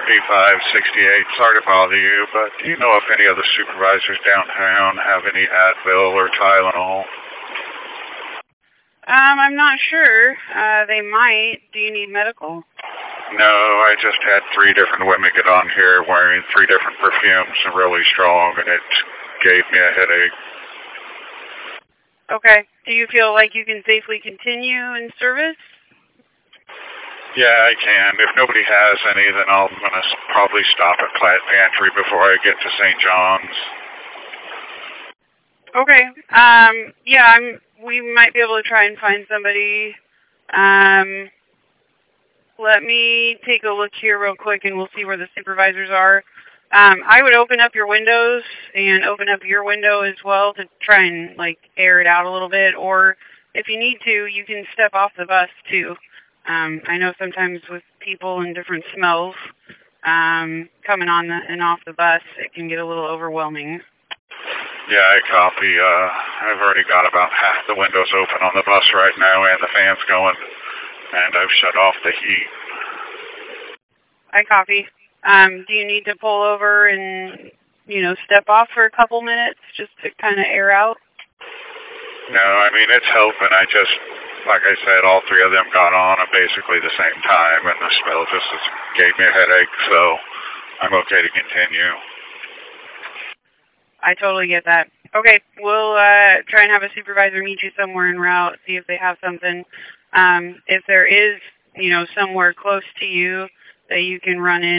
P568. Sorry to bother you, but do you know if any of the supervisors downtown have any Advil or Tylenol? I'm not sure. They might. Do you need medical? No, I just had 3 different women get on here wearing 3 different perfumes and really strong, and it gave me a headache. Okay. Do you feel like you can safely continue in service? Yeah, I can. If nobody has any, then I'm going to probably stop at Platt Pantry before I get to St. John's. Okay. Yeah, we might be able to try and find somebody. Let me take a look here real quick and we'll see where the supervisors are. I would open up your windows and open up your window as well to try and, air it out a little bit. Or if you need to, you can step off the bus, too. I know sometimes with people and different smells coming on and off the bus, it can get a little overwhelming. Yeah, I copy. I've already got about half the windows open on the bus right now and the fan's going, and I've shut off the heat. I copy. Do you need to pull over and, step off for a couple minutes just to kind of air out? No, I mean, it's helping. Like I said, all 3 of them got on at basically the same time, and the smell just gave me a headache, so I'm okay to continue. I totally get that. Okay, we'll try and have a supervisor meet you somewhere en route, see if they have something. If there is, somewhere close to you that you can run in,